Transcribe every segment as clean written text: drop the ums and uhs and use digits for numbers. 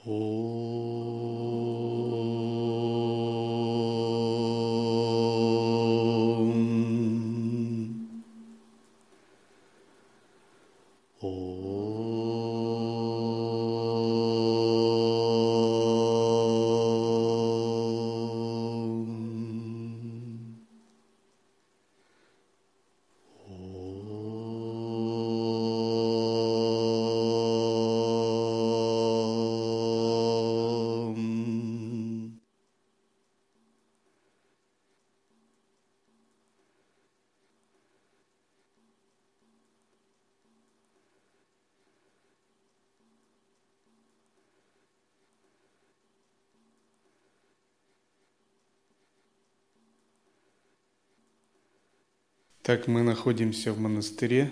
Так мы находимся в монастыре.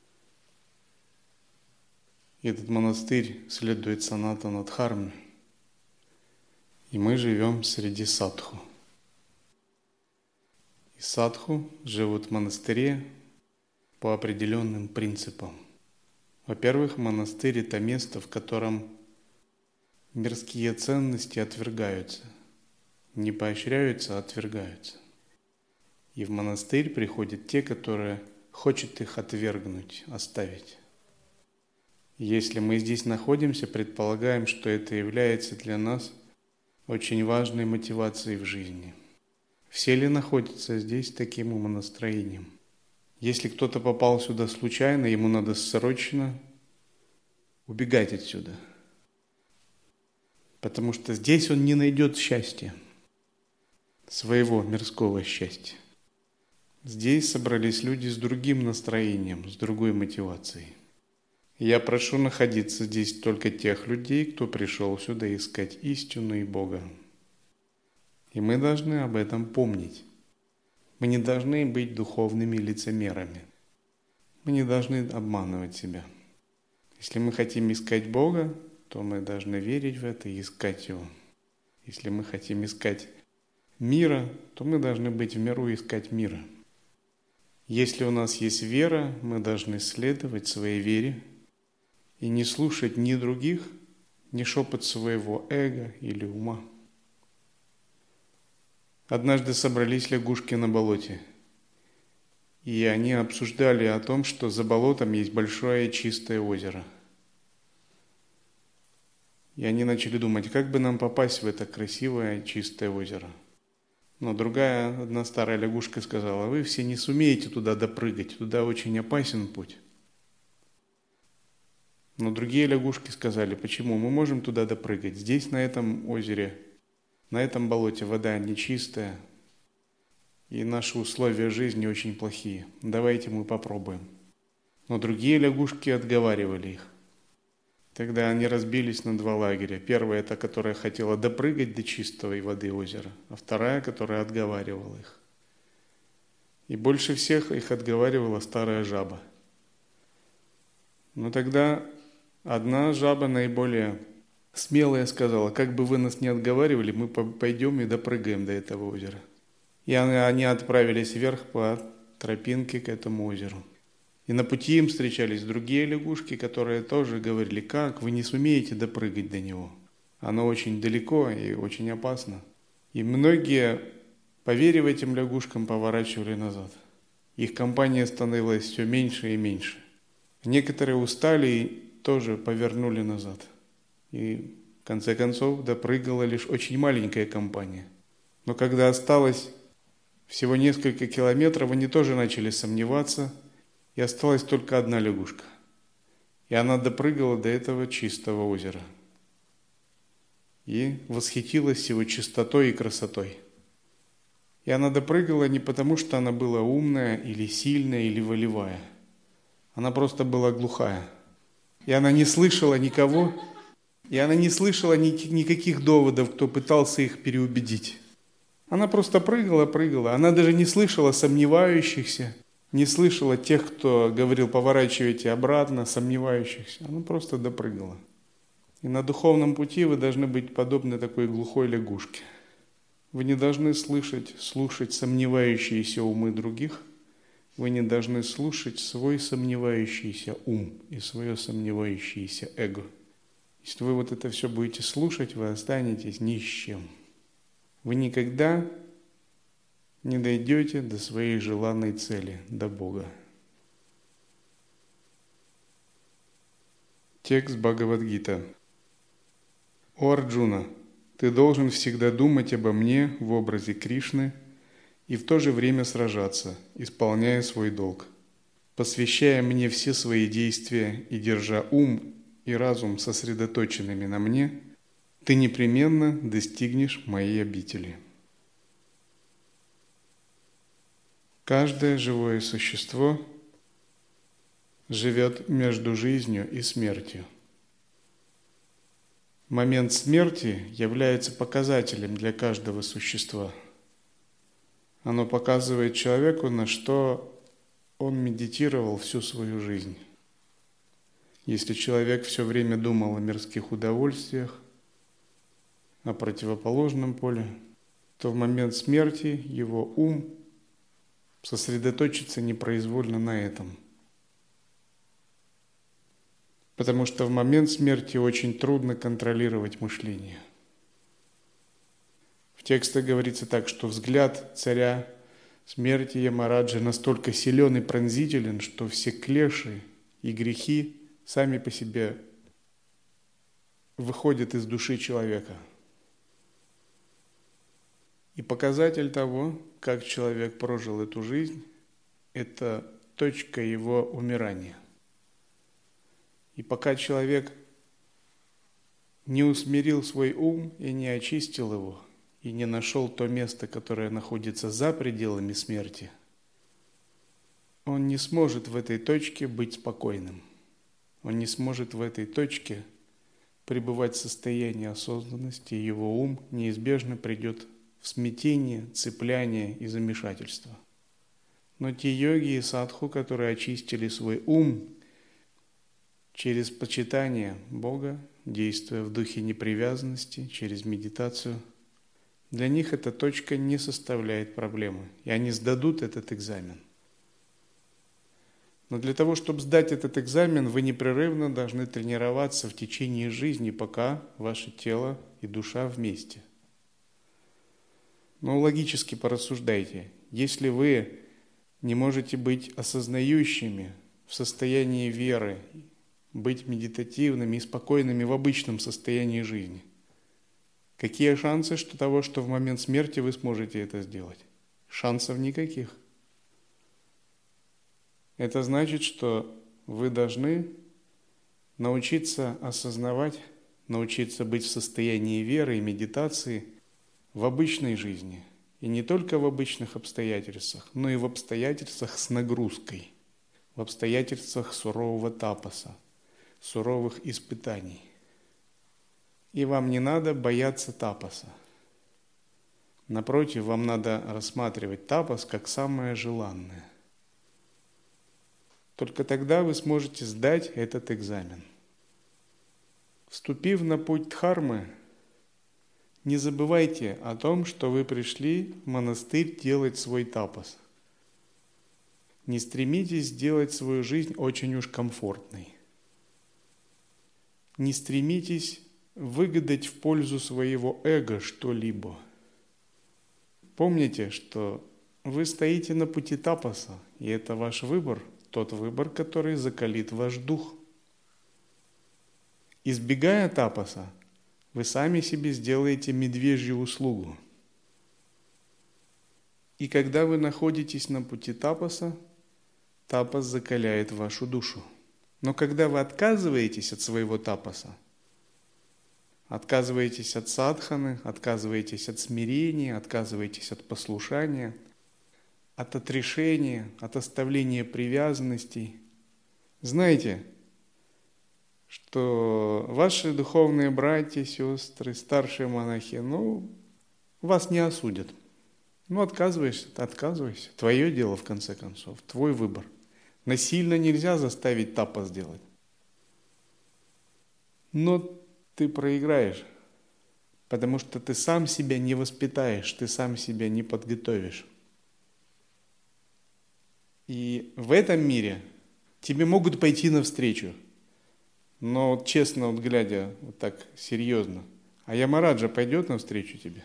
Этот монастырь следует Санатана Дхарме. И мы живем среди садху. И садху живут в монастыре по определенным принципам. Во-первых, монастырь – это место, в котором мирские ценности отвергаются. Не поощряются, а отвергаются. И в монастырь приходят те, которые хотят их отвергнуть, оставить. Если мы здесь находимся, предполагаем, что это является для нас очень важной мотивацией в жизни. Все ли находятся здесь с таким умонастроением? Если кто-то попал сюда случайно, ему надо срочно убегать отсюда. Потому что здесь он не найдет счастья, своего мирского счастья. Здесь собрались люди с другим настроением, с другой мотивацией. Я прошу находиться здесь только тех людей, кто пришел сюда искать истину и Бога. И мы должны об этом помнить. Мы не должны быть духовными лицемерами. Мы не должны обманывать себя. Если мы хотим искать Бога, то мы должны верить в это и искать Его. Если мы хотим искать мира, то мы должны быть в миру и искать мира. Если у нас есть вера, мы должны следовать своей вере и не слушать ни других, ни шепот своего эго или ума. Однажды собрались лягушки на болоте, и они обсуждали о том, что за болотом есть большое чистое озеро. И они начали думать, как бы нам попасть в это красивое чистое озеро. Но одна старая лягушка сказала: вы все не сумеете туда допрыгать, туда очень опасен путь. Но другие лягушки сказали: почему? Мы можем туда допрыгать. Здесь, на этом озере, на этом болоте вода нечистая, и наши условия жизни очень плохие. Давайте мы попробуем. Но другие лягушки отговаривали их. Тогда они разбились на два лагеря. Первая – это, которая хотела допрыгать до чистой воды озера, а вторая, которая отговаривала их. И больше всех их отговаривала старая жаба. Но тогда одна жаба, наиболее смелая, сказала: как бы вы нас не отговаривали, мы пойдем и допрыгаем до этого озера. И они отправились вверх по тропинке к этому озеру. И на пути им встречались другие лягушки, которые тоже говорили: как вы не сумеете допрыгать до него? Оно очень далеко и очень опасно. И многие, поверив этим лягушкам, поворачивали назад. Их компания становилась все меньше и меньше. Некоторые устали и тоже повернули назад. И в конце концов допрыгала лишь очень маленькая компания. Но когда осталось всего несколько километров, они тоже начали сомневаться, и осталась только одна лягушка. И она допрыгала до этого чистого озера. И восхитилась его чистотой и красотой. И она допрыгала не потому, что она была умная, или сильная, или волевая. Она просто была глухая. И она не слышала никого, и она не слышала никаких доводов, кто пытался их переубедить. Она просто прыгала. Она даже не слышала сомневающихся, не слышала тех, кто говорил: поворачивайте обратно, сомневающихся. Она просто допрыгала. И на духовном пути вы должны быть подобны такой глухой лягушке. Вы не должны слушать сомневающиеся умы других. Вы не должны слушать свой сомневающийся ум и свое сомневающееся эго. Если вы вот это все будете слушать, вы останетесь ни с чем. Вы никогда не дойдете до своей желанной цели, до Бога. Текст Бхагавад-гита. «О Арджуна, ты должен всегда думать обо мне в образе Кришны и в то же время сражаться, исполняя свой долг. Посвящая мне все свои действия и держа ум и разум сосредоточенными на мне, ты непременно достигнешь моей обители». Каждое живое существо живет между жизнью и смертью. Момент смерти является показателем для каждого существа. Оно показывает человеку, на что он медитировал всю свою жизнь. Если человек все время думал о мирских удовольствиях, о противоположном поле, то в момент смерти его ум сосредоточится непроизвольно на этом. Потому что в момент смерти очень трудно контролировать мышление. В тексте говорится так, что взгляд царя смерти Ямараджа настолько силен и пронзителен, что все клеши и грехи сами по себе выходят из души человека. И показатель того, как человек прожил эту жизнь, это точка его умирания. И пока человек не усмирил свой ум и не очистил его, и не нашел то место, которое находится за пределами смерти, он не сможет в этой точке быть спокойным. Он не сможет в этой точке пребывать в состоянии осознанности, и его ум неизбежно придет в смятение, цепляние и замешательство. Но те йоги и садху, которые очистили свой ум через почитание Бога, действуя в духе непривязанности, через медитацию, для них эта точка не составляет проблемы, и они сдадут этот экзамен. Но для того, чтобы сдать этот экзамен, вы непрерывно должны тренироваться в течение жизни, пока ваше тело и душа вместе. Но логически порассуждайте. Если вы не можете быть осознающими в состоянии веры, быть медитативными и спокойными в обычном состоянии жизни, какие шансы того, что в момент смерти вы сможете это сделать? Шансов никаких. Это значит, что вы должны научиться осознавать, научиться быть в состоянии веры и медитации в обычной жизни. И не только в обычных обстоятельствах, но и в обстоятельствах с нагрузкой, в обстоятельствах сурового тапаса, суровых испытаний. И вам не надо бояться тапаса. Напротив, вам надо рассматривать тапас как самое желанное. Только тогда вы сможете сдать этот экзамен. Вступив на путь дхармы, не забывайте о том, что вы пришли в монастырь делать свой тапас. Не стремитесь сделать свою жизнь очень уж комфортной. Не стремитесь выгадать в пользу своего эго что-либо. Помните, что вы стоите на пути тапаса, и это ваш выбор, тот выбор, который закалит ваш дух. Избегая тапаса, вы сами себе сделаете медвежью услугу. И когда вы находитесь на пути тапаса, тапас закаляет вашу душу. Но когда вы отказываетесь от своего тапаса, отказываетесь от садханы, отказываетесь от смирения, отказываетесь от послушания, от отрешения, от оставления привязанностей, знайте, что ваши духовные братья, сестры, старшие монахи, вас не осудят. Отказывайся. Твое дело, в конце концов, твой выбор. Насильно нельзя заставить тапас сделать. Но ты проиграешь, потому что ты сам себя не воспитаешь, ты сам себя не подготовишь. И в этом мире тебе могут пойти навстречу, Но вот честно, вот глядя вот так серьезно, а Ямараджа пойдет навстречу тебе?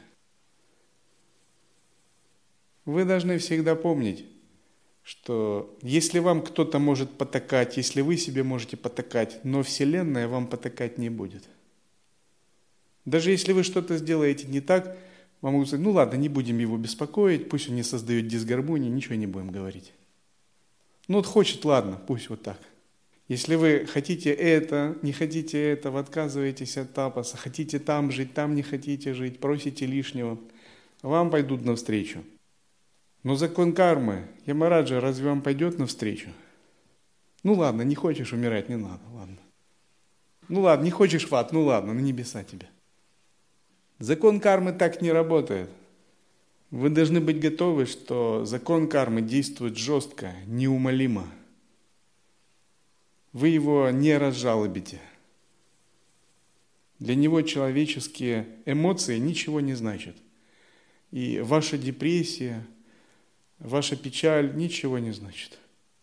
Вы должны всегда помнить, что если вам кто-то может потакать, если вы себе можете потакать, но Вселенная вам потакать не будет. Даже если вы что-то сделаете не так, вам могут сказать, ну ладно, не будем его беспокоить, пусть он не создает дисгармонии, ничего не будем говорить. Ну вот хочет, ладно, пусть вот так. Если вы хотите это, не хотите этого, отказываетесь от тапаса, хотите там жить, там не хотите жить, просите лишнего, вам пойдут навстречу. Но закон кармы, Ямараджа разве вам пойдет навстречу? Ну ладно, не хочешь умирать, не надо, ладно. Ну ладно, не хочешь в ад, ну ладно, на небеса тебе. Закон кармы так не работает. Вы должны быть готовы, что закон кармы действует жестко, неумолимо. Вы его не разжалобите. Для него человеческие эмоции ничего не значат. И ваша депрессия, ваша печаль ничего не значит.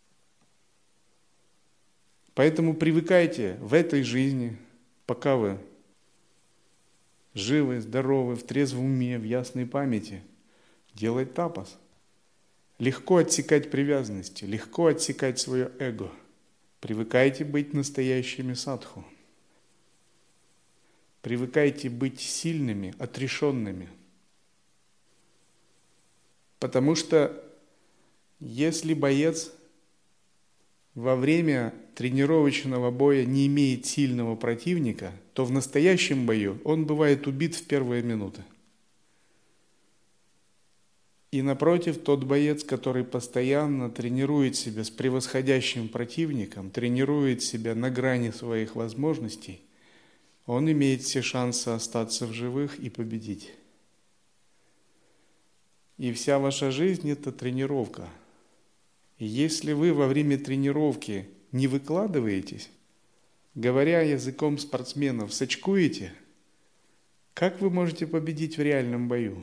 Поэтому привыкайте в этой жизни, пока вы живы, здоровы, в трезвом уме, в ясной памяти, делать тапас. Легко отсекать привязанности, легко отсекать свое эго. Привыкайте быть настоящими садху. Привыкайте быть сильными, отрешенными. Потому что если боец во время тренировочного боя не имеет сильного противника, то в настоящем бою он бывает убит в первые минуты. И напротив, тот боец, который постоянно тренирует себя с превосходящим противником, тренирует себя на грани своих возможностей, он имеет все шансы остаться в живых и победить. И вся ваша жизнь – это тренировка. И если вы во время тренировки не выкладываетесь, говоря языком спортсменов, сачкуете, как вы можете победить в реальном бою?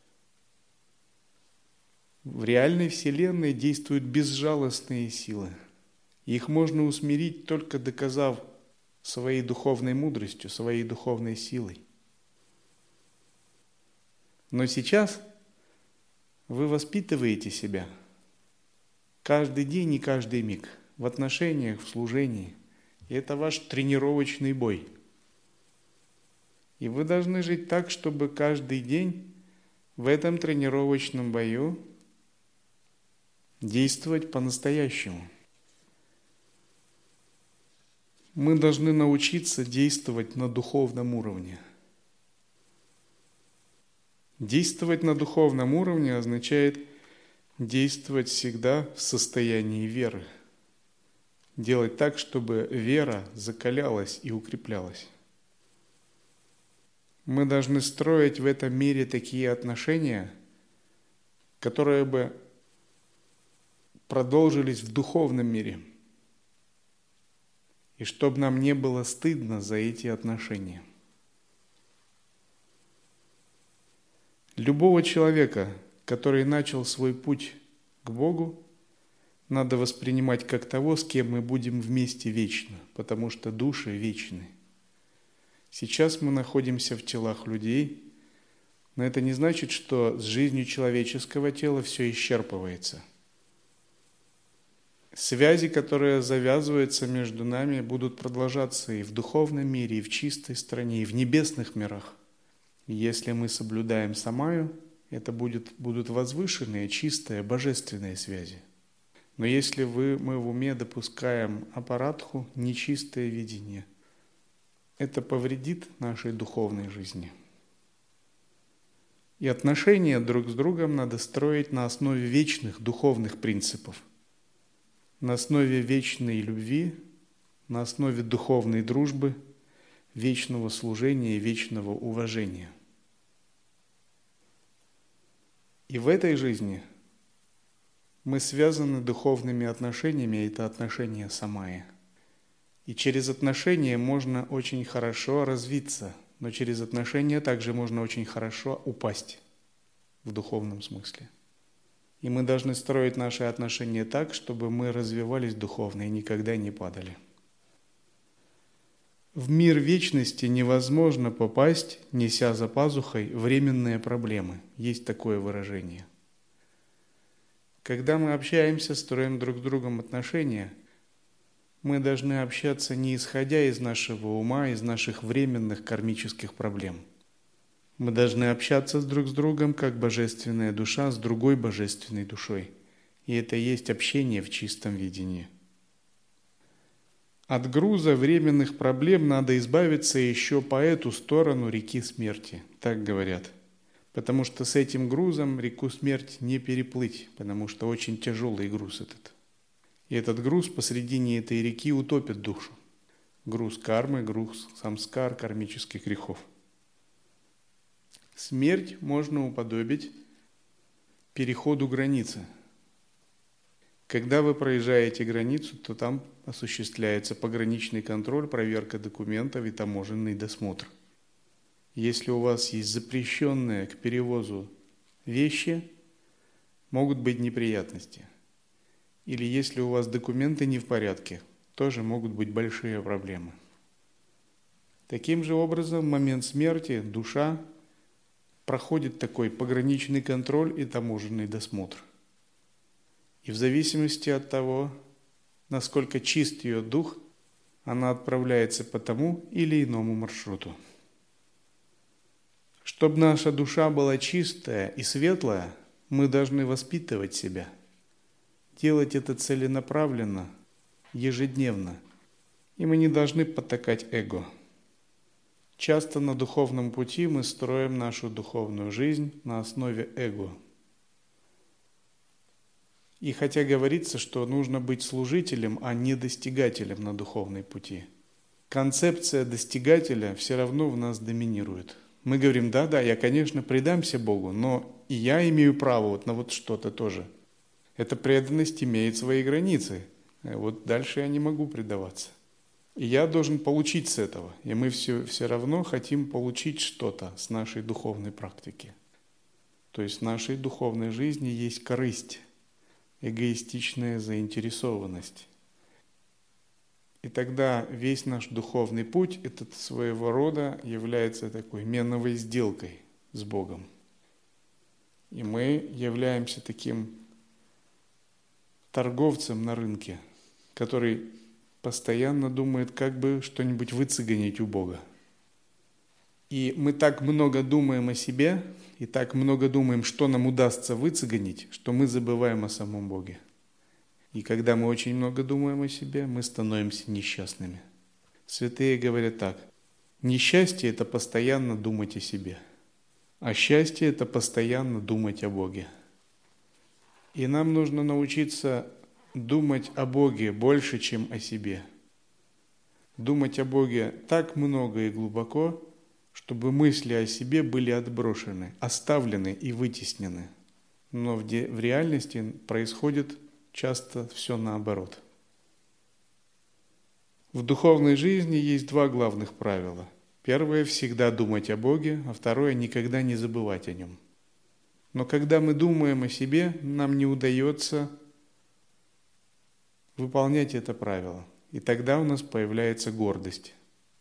В реальной вселенной действуют безжалостные силы. Их можно усмирить, только доказав своей духовной мудростью, своей духовной силой. Но сейчас вы воспитываете себя каждый день и каждый миг в отношениях, в служении. И это ваш тренировочный бой. И вы должны жить так, чтобы каждый день в этом тренировочном бою действовать по-настоящему. Мы должны научиться действовать на духовном уровне. Действовать на духовном уровне означает действовать всегда в состоянии веры. Делать так, чтобы вера закалялась и укреплялась. Мы должны строить в этом мире такие отношения, которые бы продолжились в духовном мире. И чтобы нам не было стыдно за эти отношения. Любого человека, который начал свой путь к Богу, надо воспринимать как того, с кем мы будем вместе вечно, потому что души вечны. Сейчас мы находимся в телах людей, но это не значит, что с жизнью человеческого тела все исчерпывается. Связи, которые завязываются между нами, будут продолжаться и в духовном мире, и в чистой стране, и в небесных мирах. И если мы соблюдаем самаю, это будут возвышенные, чистые, божественные связи. Но если мы в уме допускаем апаратху, нечистое видение, это повредит нашей духовной жизни. И отношения друг с другом надо строить на основе вечных духовных принципов, на основе вечной любви, на основе духовной дружбы, вечного служения и вечного уважения. И в этой жизни мы связаны духовными отношениями, это отношения самая. И через отношения можно очень хорошо развиться, но через отношения также можно очень хорошо упасть в духовном смысле. И мы должны строить наши отношения так, чтобы мы развивались духовно и никогда не падали. В мир вечности невозможно попасть, неся за пазухой временные проблемы. Есть такое выражение. Когда мы общаемся, строим друг с другом отношения, мы должны общаться не исходя из нашего ума, из наших временных кармических проблем. Мы должны общаться друг с другом, как божественная душа с другой божественной душой. И это и есть общение в чистом видении. От груза временных проблем надо избавиться еще по эту сторону реки смерти, так говорят. Потому что с этим грузом реку смерти не переплыть, потому что очень тяжелый груз этот. И этот груз посредине этой реки утопит душу. Груз кармы, груз самскар, кармических грехов. Смерть можно уподобить переходу границы. Когда вы проезжаете границу, то там осуществляется пограничный контроль, проверка документов и таможенный досмотр. Если у вас есть запрещенные к перевозу вещи, могут быть неприятности. Или если у вас документы не в порядке, тоже могут быть большие проблемы. Таким же образом, в момент смерти душа проходит такой пограничный контроль и таможенный досмотр. И в зависимости от того, насколько чист ее дух, она отправляется по тому или иному маршруту. Чтобы наша душа была чистая и светлая, мы должны воспитывать себя. Делать это целенаправленно, ежедневно. И мы не должны потакать эго. Часто на духовном пути мы строим нашу духовную жизнь на основе эго. И хотя говорится, что нужно быть служителем, а не достигателем на духовной пути, концепция достигателя все равно в нас доминирует. Мы говорим, да, я, конечно, предамся Богу, но и я имею право на вот что-то тоже. Эта преданность имеет свои границы. Вот дальше я не могу предаваться. И я должен получить с этого. И мы все равно хотим получить что-то с нашей духовной практики. То есть в нашей духовной жизни есть корысть, эгоистичная заинтересованность. И тогда весь наш духовный путь, этот своего рода, является такой меновой сделкой с Богом. И мы являемся таким торговцем на рынке, который постоянно думает, как бы что-нибудь выцыганить у Бога. И мы так много думаем о себе, и так много думаем, что нам удастся выцыганить, что мы забываем о самом Боге. И когда мы очень много думаем о себе, мы становимся несчастными. Святые говорят так: несчастье – это постоянно думать о себе, а счастье – это постоянно думать о Боге. И нам нужно научиться думать о Боге больше, чем о себе. Думать о Боге так много и глубоко, чтобы мысли о себе были отброшены, оставлены и вытеснены. Но в реальности происходит часто все наоборот. В духовной жизни есть два главных правила. Первое – всегда думать о Боге, а второе – никогда не забывать о Нем. Но когда мы думаем о себе, нам не удается выполнять это правило. И тогда у нас появляется гордость.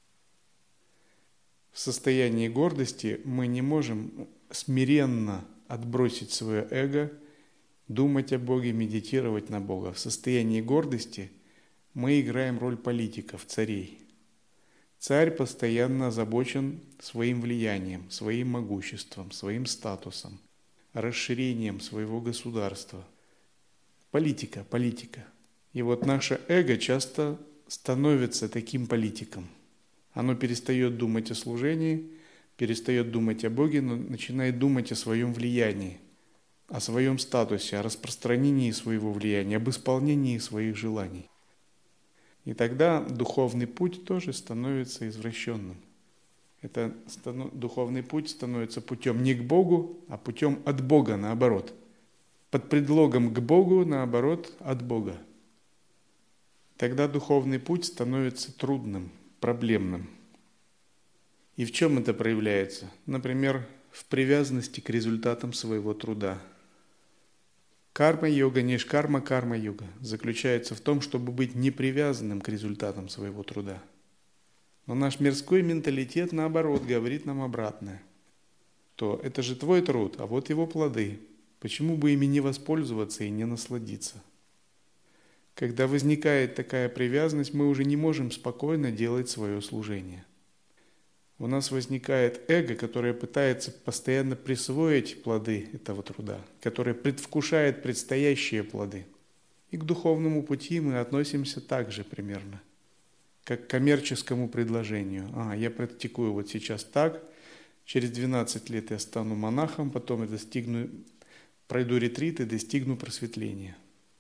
В состоянии гордости мы не можем смиренно отбросить свое эго, думать о Боге, медитировать на Бога. В состоянии гордости мы играем роль политиков, царей. Царь постоянно озабочен своим влиянием, своим могуществом, своим статусом, расширением своего государства. Политика. И вот наше эго часто становится таким политиком. Оно перестает думать о служении, перестает думать о Боге, но начинает думать о своем влиянии, о своем статусе, о распространении своего влияния, об исполнении своих желаний. И тогда духовный путь тоже становится извращенным. Духовный путь становится путем не к Богу, а путем от Бога, наоборот. Под предлогом к Богу, наоборот, от Бога. Тогда духовный путь становится трудным, проблемным. И в чем это проявляется? Например, в привязанности к результатам своего труда. Карма-йога, нишкарма карма-йога заключается в том, чтобы быть непривязанным к результатам своего труда. Но наш мирской менталитет, наоборот, говорит нам обратное. То это же твой труд, а вот его плоды. Почему бы ими не воспользоваться и не насладиться? Когда возникает такая привязанность, мы уже не можем спокойно делать свое служение. У нас возникает эго, которое пытается постоянно присвоить плоды этого труда, которое предвкушает предстоящие плоды. И к духовному пути мы относимся так же примерно, как к коммерческому предложению. Я практикую вот сейчас так, через 12 лет я стану монахом, потом я пройду ретрит и достигну просветления.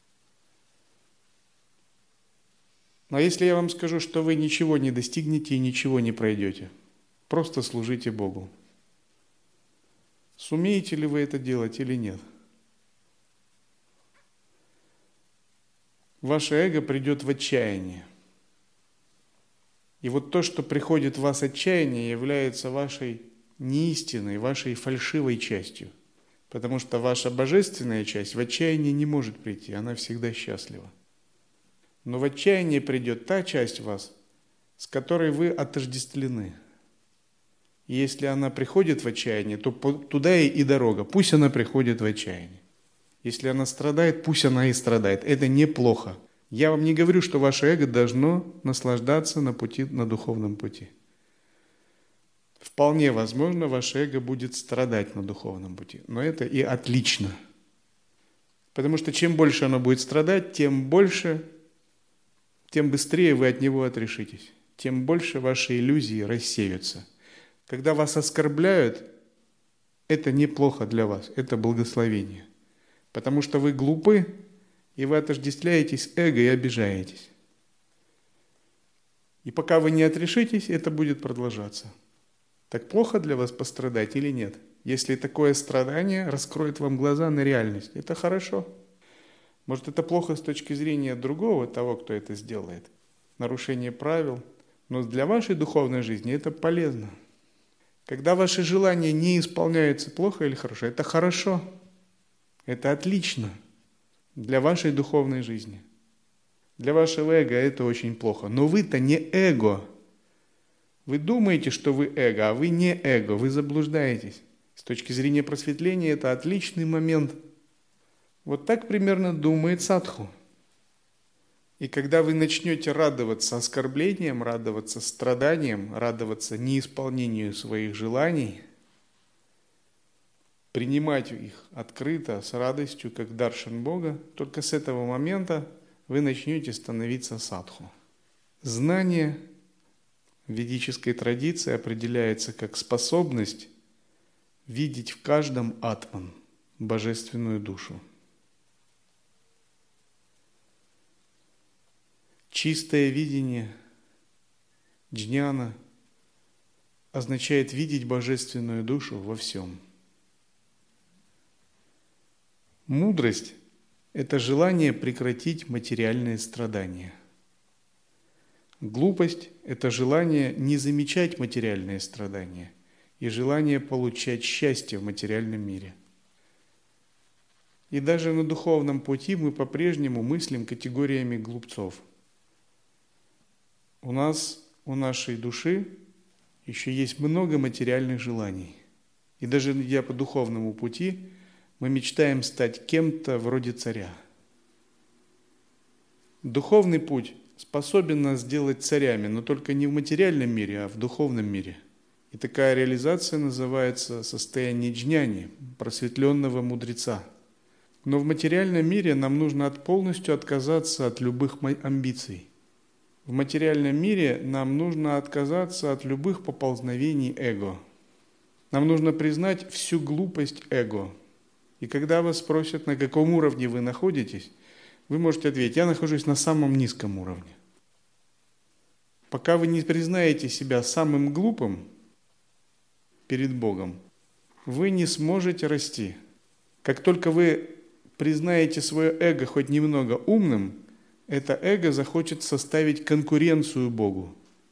Но если я вам скажу, что вы ничего не достигнете и ничего не пройдете, просто служите Богу, сумеете ли вы это делать или нет? Ваше эго придет в отчаяние. И вот то, что приходит в вас отчаяние, является вашей неистинной, вашей фальшивой частью. Потому что ваша божественная часть в отчаяние не может прийти, она всегда счастлива. Но в отчаяние придет та часть вас, с которой вы отождествлены. И если она приходит в отчаяние, то туда и дорога. Пусть она приходит в отчаяние. Если она страдает, пусть она и страдает. Это неплохо. Я вам не говорю, что ваше эго должно наслаждаться на духовном пути. Вполне возможно, ваше эго будет страдать на духовном пути. Но это и отлично. Потому что чем больше оно будет страдать, тем быстрее вы от него отрешитесь. Тем больше ваши иллюзии рассеются. Когда вас оскорбляют, это неплохо для вас, это благословение. Потому что вы глупы, и вы отождествляетесь с эго и обижаетесь. И пока вы не отрешитесь, это будет продолжаться. Так плохо для вас пострадать или нет? Если такое страдание раскроет вам глаза на реальность, это хорошо. Может, это плохо с точки зрения другого, того, кто это сделает. Нарушение правил. Но для вашей духовной жизни это полезно. Когда ваши желания не исполняются, плохо или хорошо? Это хорошо. Это отлично. Для вашей духовной жизни. Для вашего эго это очень плохо. Но вы-то не эго. Вы думаете, что вы эго, а вы не эго. Вы заблуждаетесь. С точки зрения просветления это отличный момент. Вот так примерно думает садху. И когда вы начнете радоваться оскорблениям, радоваться страданиям, радоваться неисполнению своих желаний, принимать их открыто, с радостью, как даршан Бога, только с этого момента вы начнете становиться садху. Знание в ведической традиции определяется как способность видеть в каждом атман, божественную душу. Чистое видение, джняна, означает видеть божественную душу во всем. Мудрость – это желание прекратить материальные страдания. Глупость – это желание не замечать материальные страдания и желание получать счастье в материальном мире. И даже на духовном пути мы по-прежнему мыслим категориями глупцов. У нашей души еще есть много материальных желаний. И даже идя по духовному пути, мы мечтаем стать кем-то вроде царя. Духовный путь способен нас сделать царями, но только не в материальном мире, а в духовном мире. И такая реализация называется состояние джняни, просветленного мудреца. Но в материальном мире нам нужно полностью отказаться от любых амбиций. В материальном мире нам нужно отказаться от любых поползновений эго. Нам нужно признать всю глупость эго. И когда вас спросят, на каком уровне вы находитесь, вы можете ответить: я нахожусь на самом низком уровне. Пока вы не признаете себя самым глупым перед Богом, вы не сможете расти. Как только вы признаете свое эго хоть немного умным, это эго захочет составить конкуренцию Богу.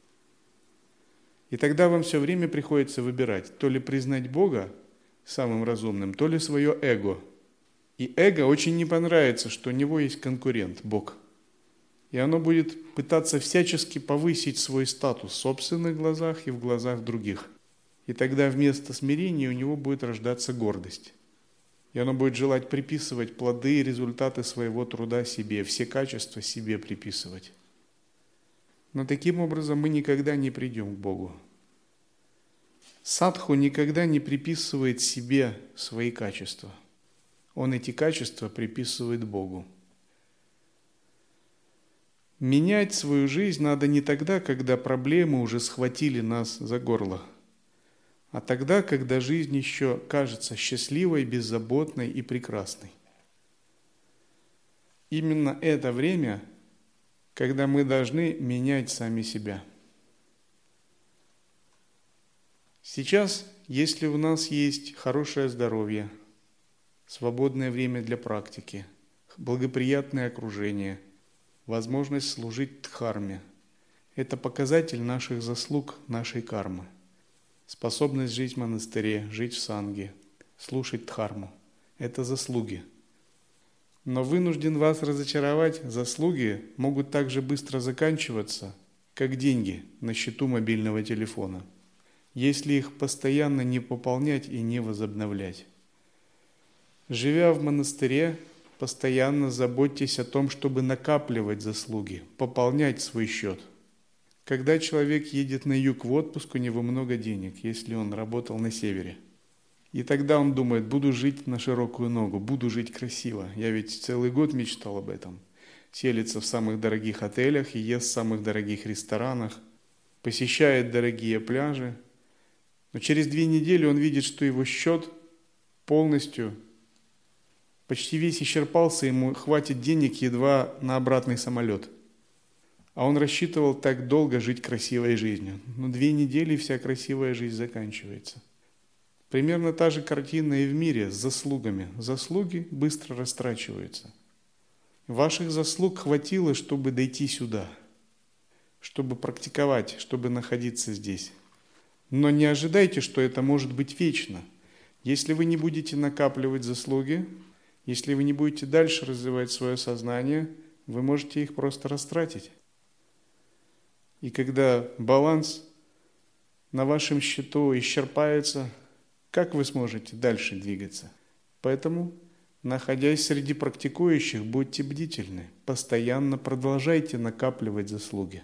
И тогда вам все время приходится выбирать, то ли признать Бога самым разумным, то ли свое эго. И эго очень не понравится, что у него есть конкурент, Бог. И оно будет пытаться всячески повысить свой статус в собственных глазах и в глазах других. И тогда вместо смирения у него будет рождаться гордость. И оно будет желать приписывать плоды и результаты своего труда себе, все качества себе приписывать. Но таким образом мы никогда не придем к Богу. Садху никогда не приписывает себе свои качества. Он эти качества приписывает Богу. Менять свою жизнь надо не тогда, когда проблемы уже схватили нас за горло, а тогда, когда жизнь еще кажется счастливой, беззаботной и прекрасной. Именно это время, когда мы должны менять сами себя. Сейчас, если у нас есть хорошее здоровье, свободное время для практики, благоприятное окружение, возможность служить дхарме, это показатель наших заслуг, нашей кармы. Способность жить в монастыре, жить в санге, слушать дхарму – это заслуги. Но вынужден вас разочаровать, заслуги могут так же быстро заканчиваться, как деньги на счету мобильного телефона, если их постоянно не пополнять и не возобновлять. Живя в монастыре, постоянно заботьтесь о том, чтобы накапливать заслуги, пополнять свой счет. Когда человек едет на юг в отпуск, у него много денег, если он работал на севере. И тогда он думает, буду жить на широкую ногу, буду жить красиво. Я ведь целый год мечтал об этом. Селится в самых дорогих отелях и ест в самых дорогих ресторанах, посещает дорогие пляжи. Но через 2 недели он видит, что его счет полностью, почти весь исчерпался, ему хватит денег едва на обратный самолет. А он рассчитывал так долго жить красивой жизнью. Но 2 недели и вся красивая жизнь заканчивается. Примерно та же картина и в мире с заслугами. Заслуги быстро растрачиваются. Ваших заслуг хватило, чтобы дойти сюда, чтобы практиковать, чтобы находиться здесь. Но не ожидайте, что это может быть вечно. Если вы не будете накапливать заслуги, если вы не будете дальше развивать свое сознание, вы можете их просто растратить. И когда баланс на вашем счету исчерпается, как вы сможете дальше двигаться? Поэтому, находясь среди практикующих, будьте бдительны, постоянно продолжайте накапливать заслуги.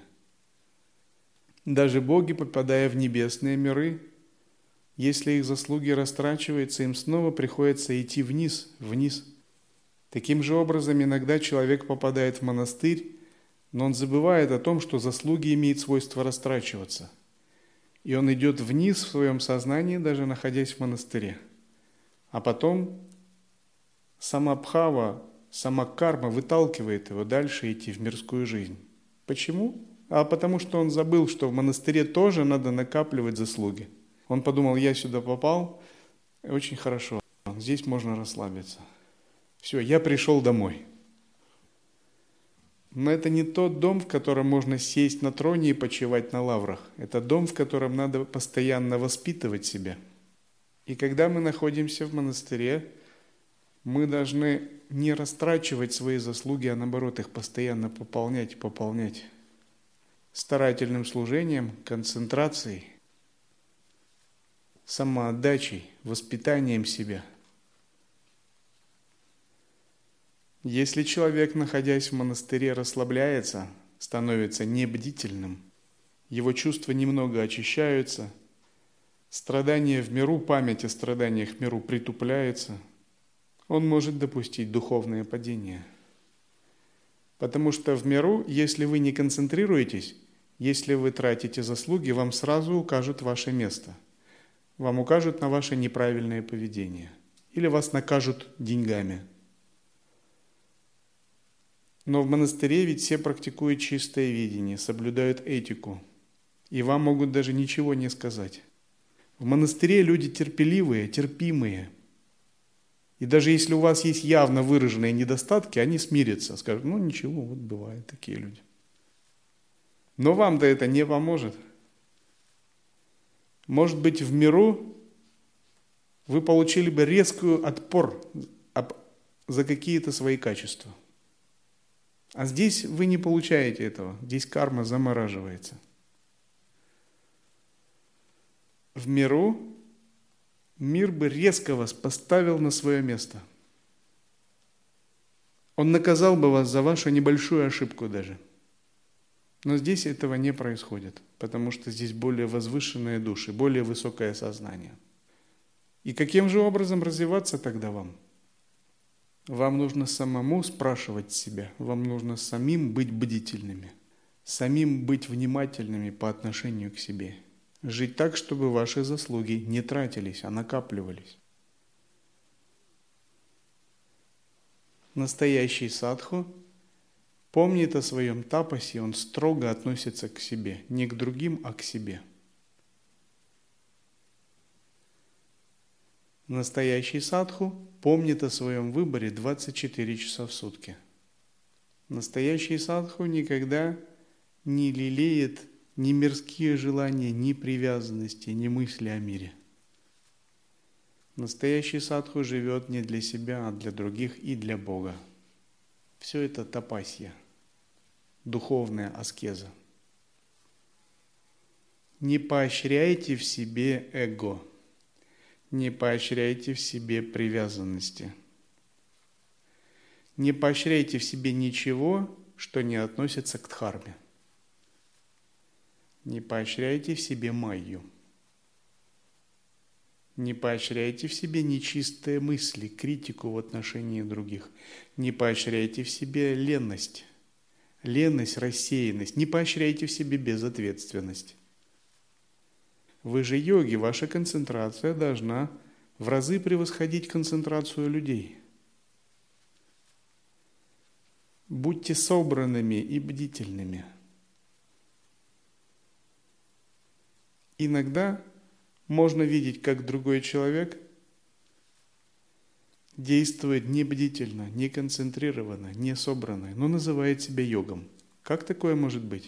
Даже боги, попадая в небесные миры, если их заслуги растрачиваются, им снова приходится идти вниз. Таким же образом, иногда человек попадает в монастырь, но он забывает о том, что заслуги имеют свойство растрачиваться. И он идет вниз в своем сознании, даже находясь в монастыре. А потом сама бхава, сама карма выталкивает его дальше идти в мирскую жизнь. Почему? А потому что он забыл, что в монастыре тоже надо накапливать заслуги. Он подумал, я сюда попал, очень хорошо, здесь можно расслабиться. Все, я пришел домой. Но это не тот дом, в котором можно сесть на троне и почивать на лаврах. Это дом, в котором надо постоянно воспитывать себя. И когда мы находимся в монастыре, мы должны не растрачивать свои заслуги, а наоборот их постоянно пополнять. Старательным служением, концентрацией, самоотдачей, воспитанием себя. Если человек, находясь в монастыре, расслабляется, становится небдительным, его чувства немного очищаются, страдания в миру, память о страданиях в миру притупляется, он может допустить духовное падение. Потому что в миру, если вы не концентрируетесь, если вы тратите заслуги, вам сразу укажут ваше место. Вам укажут на ваше неправильное поведение. Или вас накажут деньгами. Но в монастыре ведь все практикуют чистое видение, соблюдают этику. И вам могут даже ничего не сказать. В монастыре люди терпеливые, терпимые. И даже если у вас есть явно выраженные недостатки, они смирятся, скажут, ну ничего, вот бывают такие люди. Но вам-то это не поможет. Может быть, в миру вы получили бы резкий отпор за какие-то свои качества. А здесь вы не получаете этого, здесь карма замораживается. В миру мир бы резко вас поставил на свое место. Он наказал бы вас за вашу небольшую ошибку даже. Но здесь этого не происходит, потому что здесь более возвышенные души, более высокое сознание. И каким же образом развиваться тогда вам? Вам нужно самому спрашивать себя, вам нужно самим быть бдительными, самим быть внимательными по отношению к себе. Жить так, чтобы ваши заслуги не тратились, а накапливались. Настоящий садху помнит о своем тапасе, он строго относится к себе, не к другим, а к себе. Настоящий садху помнит о своем выборе 24 часа в сутки. Настоящий садху никогда не лелеет ни мирские желания, ни привязанности, ни мысли о мире. Настоящий садху живет не для себя, а для других и для Бога. Все это тапасья, духовная аскеза. Не поощряйте в себе эго, не поощряйте в себе привязанности. Не поощряйте в себе ничего, что не относится к дхарме. Не поощряйте в себе майю. Не поощряйте в себе нечистые мысли, критику в отношении других. Не поощряйте в себе ленность, рассеянность. Не поощряйте в себе безответственность. Вы же йоги, ваша концентрация должна в разы превосходить концентрацию людей. Будьте собранными и бдительными. Иногда можно видеть, как другой человек действует небдительно, не концентрированно, не собранно, но называет себя йогом. Как такое может быть?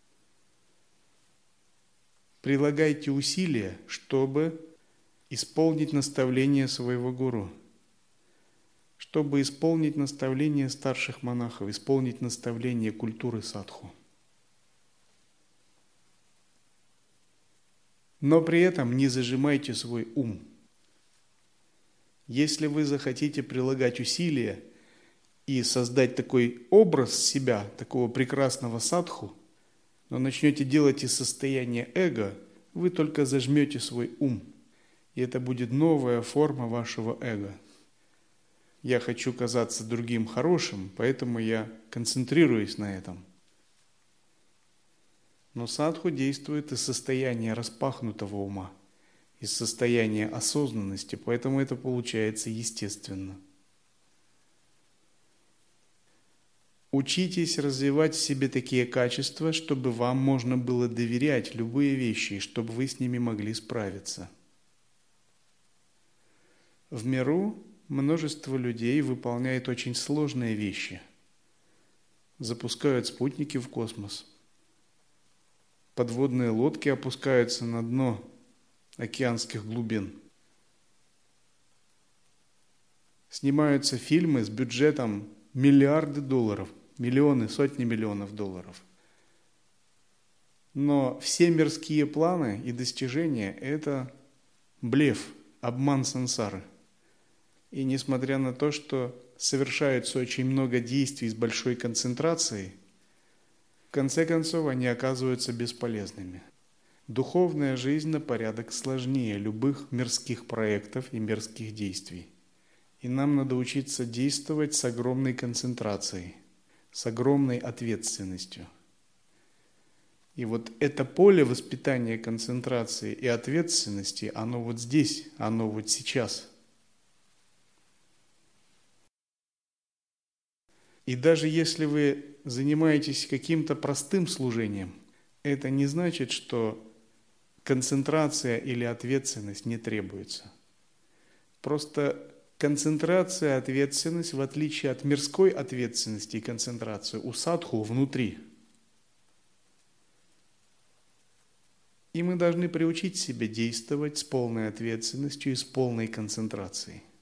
Прилагайте усилия, чтобы исполнить наставление своего гуру, чтобы исполнить наставление старших монахов, исполнить наставление культуры садху. Но при этом не зажимайте свой ум. Если вы захотите прилагать усилия и создать такой образ себя, такого прекрасного садху, но начнете делать из состояния эго, вы только зажмете свой ум. И это будет новая форма вашего эго. Я хочу казаться другим хорошим, поэтому я концентрируюсь на этом. Но садху действует из состояния распахнутого ума, из состояния осознанности, поэтому это получается естественно. Учитесь развивать в себе такие качества, чтобы вам можно было доверять любые вещи, и чтобы вы с ними могли справиться. В миру множество людей выполняет очень сложные вещи. Запускают спутники в космос. Подводные лодки опускаются на дно океанских глубин. Снимаются фильмы с бюджетом миллиарды долларов, миллионы, сотни миллионов долларов. Но все мирские планы и достижения – это блеф, обман сансары. И несмотря на то, что совершается очень много действий с большой концентрацией, в конце концов они оказываются бесполезными. Духовная жизнь на порядок сложнее любых мирских проектов и мирских действий. И нам надо учиться действовать с огромной концентрацией, с огромной ответственностью. И вот это поле воспитания концентрации и ответственности, оно вот здесь, оно вот сейчас. И даже если вы занимаетесь каким-то простым служением, это не значит, что концентрация или ответственность не требуется. Просто концентрация, ответственность, в отличие от мирской ответственности и концентрации, у садху внутри. И мы должны приучить себя действовать с полной ответственностью и с полной концентрацией.